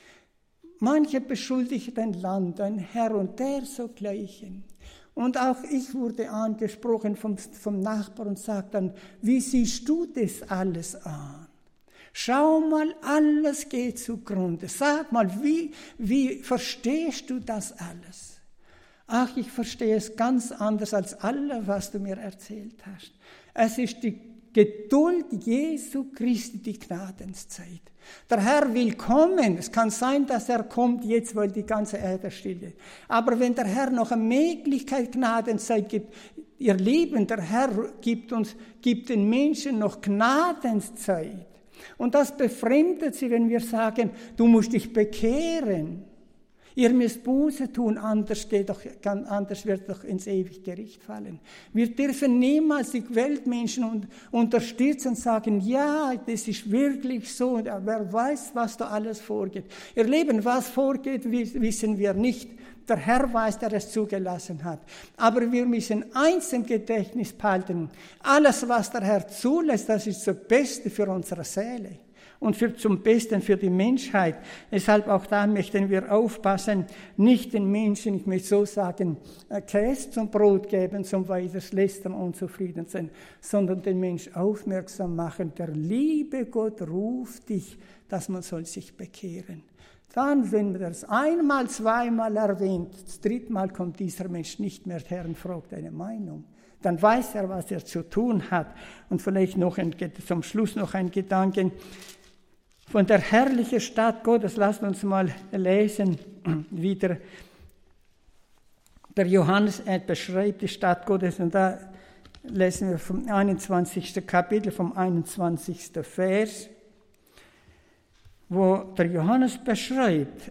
Manche beschuldigen ein Land, ein Herr und der sogleichen. Und auch ich wurde angesprochen vom, vom Nachbarn und sagt dann, wie siehst du das alles an? Schau mal, alles geht zugrunde. Sag mal, wie, wie verstehst du das alles? Ach, ich verstehe es ganz anders als alles, was du mir erzählt hast. Es ist die Geduld Jesu Christi, die Gnadenszeit. Der Herr will kommen. Es kann sein, dass er kommt jetzt, weil die ganze Erde still ist. Aber wenn der Herr noch eine Möglichkeit Gnadenzeit gibt, ihr Lieben, der Herr gibt uns, gibt den Menschen noch Gnadenszeit. Und das befremdet sie, wenn wir sagen, du musst dich bekehren. Ihr müsst Buße tun, anders, geht doch, anders wird doch ins ewige Gericht fallen. Wir dürfen niemals die Weltmenschen unterstützen und sagen, ja, das ist wirklich so. Wer weiß, was da alles vorgeht. Ihr Lieben, was vorgeht, wissen wir nicht. Der Herr weiß, der es zugelassen hat. Aber wir müssen eins im Gedächtnis behalten. Alles, was der Herr zulässt, das ist das Beste für unsere Seele. Und für, zum Besten für die Menschheit. Deshalb auch da möchten wir aufpassen, nicht den Menschen, ich möchte so sagen, Käse zum Brot geben, zum Weiterslästern und zufrieden sein, sondern den Menschen aufmerksam machen. Der liebe Gott ruft dich, dass man soll sich bekehren. Dann, wenn man das einmal, zweimal erwähnt, das dritte Mal kommt dieser Mensch nicht mehr her und fragt eine Meinung. Dann weiß er, was er zu tun hat. Und vielleicht noch ein, zum Schluss noch ein Gedanke. Von der herrlichen Stadt Gottes, lasst uns mal lesen, wie der, der Johannes beschreibt die Stadt Gottes. Und da lesen wir vom einundzwanzigsten Kapitel, vom einundzwanzigsten Vers, wo der Johannes beschreibt.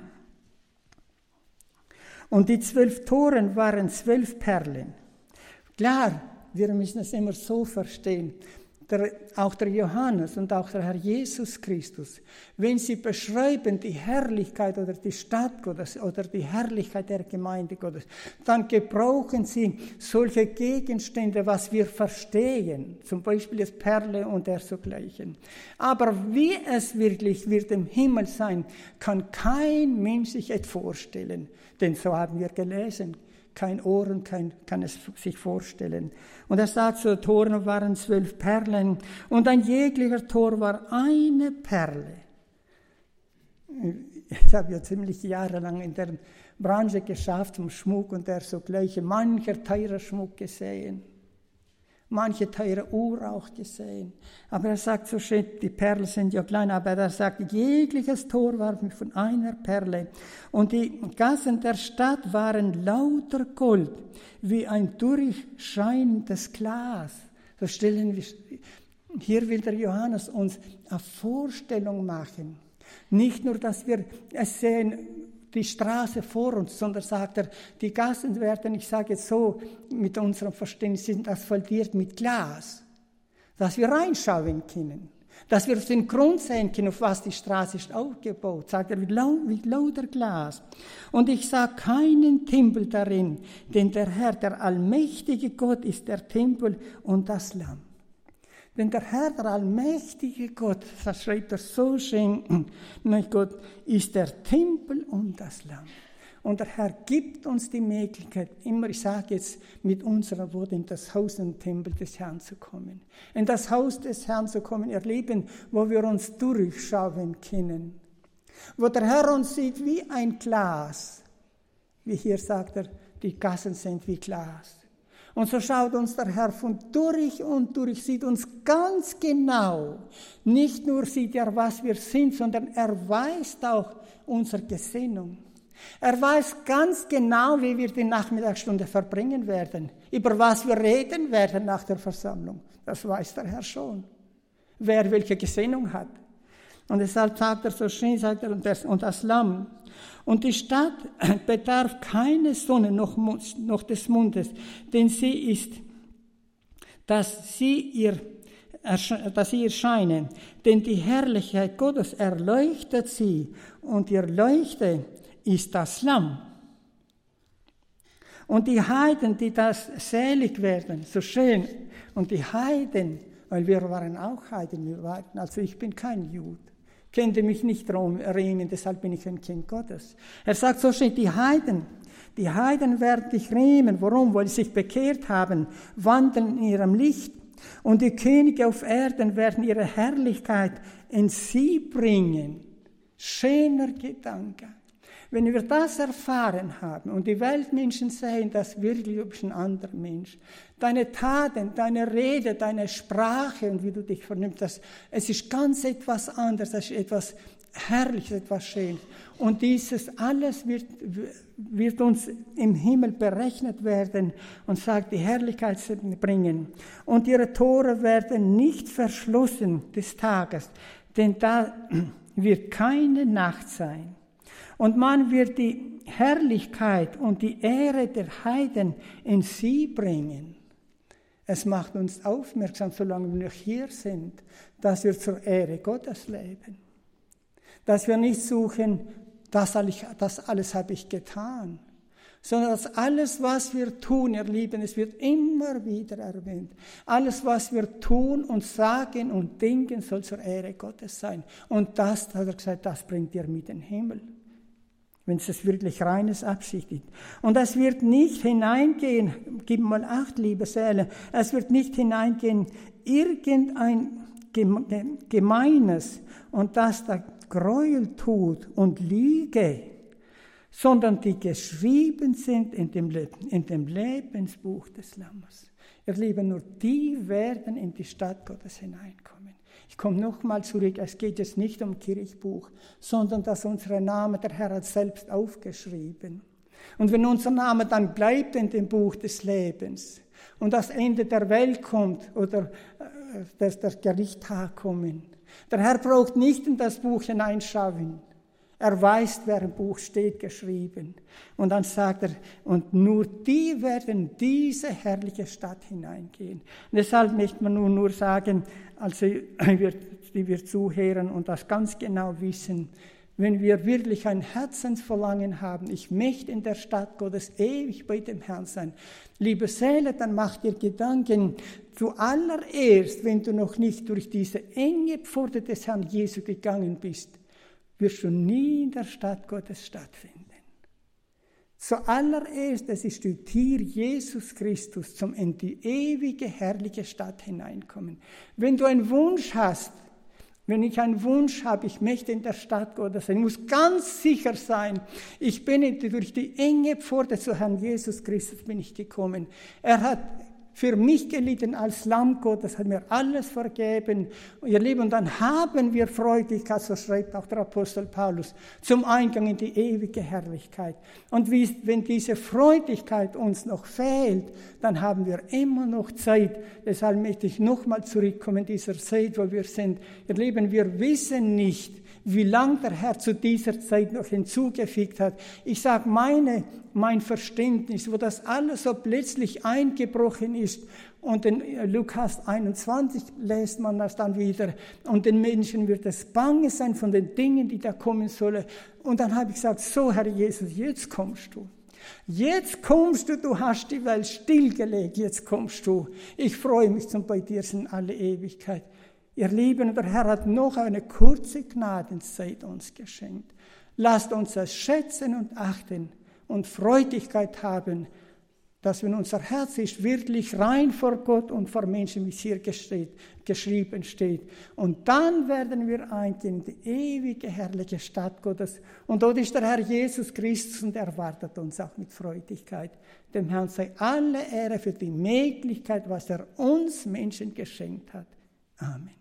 Und die zwölf Toren waren zwölf Perlen. Klar, wir müssen es immer so verstehen. Der, auch der Johannes und auch der Herr Jesus Christus, wenn sie beschreiben die Herrlichkeit oder die Stadt Gottes oder die Herrlichkeit der Gemeinde Gottes, dann gebrauchen sie solche Gegenstände, was wir verstehen, zum Beispiel das Perle und dergleichen. Aber wie es wirklich wird im Himmel sein, kann kein Mensch sich etwas vorstellen, denn so haben wir gelesen. Kein Ohren kann, kann es sich vorstellen. Und er sagt, so Toren waren zwölf Perlen und ein jeglicher Tor war eine Perle. Ich habe ja ziemlich jahrelang in der Branche geschafft, vom Schmuck und der sogleiche, mancher teurer Schmuck gesehen, manche teure Uhr auch gesehen. Aber er sagt so schön, die Perlen sind ja klein, aber er sagt, jegliches Tor war von einer Perle. Und die Gassen der Stadt waren lauter Gold, wie ein durchscheinendes Glas. So stellen wir, hier will der Johannes uns eine Vorstellung machen. Nicht nur, dass wir es sehen, die Straße vor uns, sondern sagt er, die Gassen werden, ich sage jetzt so, mit unserem Verständnis sind asphaltiert mit Glas, dass wir reinschauen können, dass wir den Grund sehen können, auf was die Straße ist aufgebaut, sagt er, wie, lau, wie lauter Glas. Und ich sah keinen Tempel darin, denn der Herr, der allmächtige Gott, ist der Tempel und das Lamm. Denn der Herr, der allmächtige Gott, das schreibt er so schön, mein Gott, ist der Tempel und das Lamm. Und der Herr gibt uns die Möglichkeit, immer, ich sage jetzt mit unserer Worte, in das Haus und Tempel des Herrn zu kommen. In das Haus des Herrn zu kommen, ihr Lieben, wo wir uns durchschauen können. Wo der Herr uns sieht wie ein Glas. Wie hier sagt er, die Gassen sind wie Glas. Und so schaut uns der Herr von durch und durch, sieht uns ganz genau. Nicht nur sieht er, was wir sind, sondern er weiß auch unsere Gesinnung. Er weiß ganz genau, wie wir die Nachmittagsstunde verbringen werden, über was wir reden werden nach der Versammlung. Das weiß der Herr schon, wer welche Gesinnung hat. Und deshalb sagt er so schön, sagt er, und das, und das Lamm. Und die Stadt bedarf keine Sonne noch, noch des Mondes, denn sie ist, dass sie ihr, dass sie ihr scheine. Denn die Herrlichkeit Gottes erleuchtet sie, und ihr Leuchte ist das Lamm. Und die Heiden, die das selig werden, so schön, und die Heiden, weil wir waren auch Heiden, wir waren, also ich bin kein Jude, könnte mich nicht rühmen, deshalb bin ich ein Kind Gottes. Er sagt so schön, die Heiden, die Heiden werden dich rühmen. Warum? Weil sie sich bekehrt haben, wandeln in ihrem Licht. Und die Könige auf Erden werden ihre Herrlichkeit in sie bringen. Schöner Gedanke. Wenn wir das erfahren haben und die Weltmenschen sehen, das wirklich, du bist ein anderer Mensch. Deine Taten, deine Rede, deine Sprache und wie du dich vernimmst, das, es ist ganz etwas anderes, das ist etwas Herrliches, etwas Schönes. Und dieses alles wird, wird uns im Himmel berechnet werden und sagt, die Herrlichkeit bringen. Und ihre Tore werden nicht verschlossen des Tages, denn da wird keine Nacht sein. Und man wird die Herrlichkeit und die Ehre der Heiden in sie bringen. Es macht uns aufmerksam, solange wir noch hier sind, dass wir zur Ehre Gottes leben. Dass wir nicht suchen, das alles, das alles habe ich getan, sondern dass alles, was wir tun, ihr Lieben, es wird immer wieder erwähnt. Alles, was wir tun und sagen und denken, soll zur Ehre Gottes sein. Und das, hat er gesagt, das bringt ihr mit in den Himmel. Wenn es wirklich reines Absicht ist. Und es wird nicht hineingehen, gib mal Acht, liebe Seele, es wird nicht hineingehen, irgendein Gemeines und das da Gräuel tut und Lüge, sondern die geschrieben sind in dem, in dem Lebensbuch des Lammes. Ihr Lieben, nur die werden in die Stadt Gottes hineinkommen. Ich komme nochmal zurück, es geht jetzt nicht um Kirchbuch, sondern dass unser Name, der Herr hat selbst aufgeschrieben. Und wenn unser Name dann bleibt in dem Buch des Lebens und das Ende der Welt kommt oder äh, dass der Gerichtstag kommen, der Herr braucht nicht in das Buch hineinschauen. Er weiß, wer im Buch steht, geschrieben. Und dann sagt er, und nur die werden in diese herrliche Stadt hineingehen. Und deshalb möchte man nur, nur sagen, also wir, die wir zuhören und das ganz genau wissen, wenn wir wirklich ein Herzensverlangen haben, ich möchte in der Stadt Gottes ewig bei dem Herrn sein. Liebe Seele, dann mach dir Gedanken, zuallererst, wenn du noch nicht durch diese enge Pforte des Herrn Jesu gegangen bist, wirst du nie in der Stadt Gottes stattfinden. Zuallererst, es ist durch Tier Jesus Christus zum in die ewige, herrliche Stadt hineinkommen. Wenn du einen Wunsch hast, wenn ich einen Wunsch habe, ich möchte in der Stadt Gottes sein, ich muss ganz sicher sein, ich bin durch die enge Pforte zu Herrn Jesus Christus bin ich gekommen. Er hat für mich gelitten als Lamm Gottes, hat mir alles vergeben. Ihr Lieben, und dann haben wir Freudigkeit, so schreibt auch der Apostel Paulus, zum Eingang in die ewige Herrlichkeit. Und wie, wenn diese Freudigkeit uns noch fehlt, dann haben wir immer noch Zeit. Deshalb möchte ich nochmal zurückkommen in dieser Zeit, wo wir sind. Ihr Lieben, wir wissen nicht, wie lang der Herr zu dieser Zeit noch hinzugefügt hat. Ich sage meine, mein Verständnis, wo das alles so plötzlich eingebrochen ist. Und in Lukas einundzwanzig lässt man das dann wieder. Und den Menschen wird es bange sein von den Dingen, die da kommen sollen. Und dann habe ich gesagt, so Herr Jesus, jetzt kommst du. Jetzt kommst du, du hast die Welt stillgelegt, jetzt kommst du. Ich freue mich zum bei dir in alle Ewigkeit. Ihr Lieben, der Herr hat noch eine kurze Gnadenzeit uns geschenkt. Lasst uns das schätzen und achten und Freudigkeit haben, dass wenn unser Herz ist wirklich rein vor Gott und vor Menschen, wie es hier steht, geschrieben steht. Und dann werden wir eingehen in die ewige, herrliche Stadt Gottes. Und dort ist der Herr Jesus Christus und erwartet uns auch mit Freudigkeit. Dem Herrn sei alle Ehre für die Möglichkeit, was er uns Menschen geschenkt hat. Amen.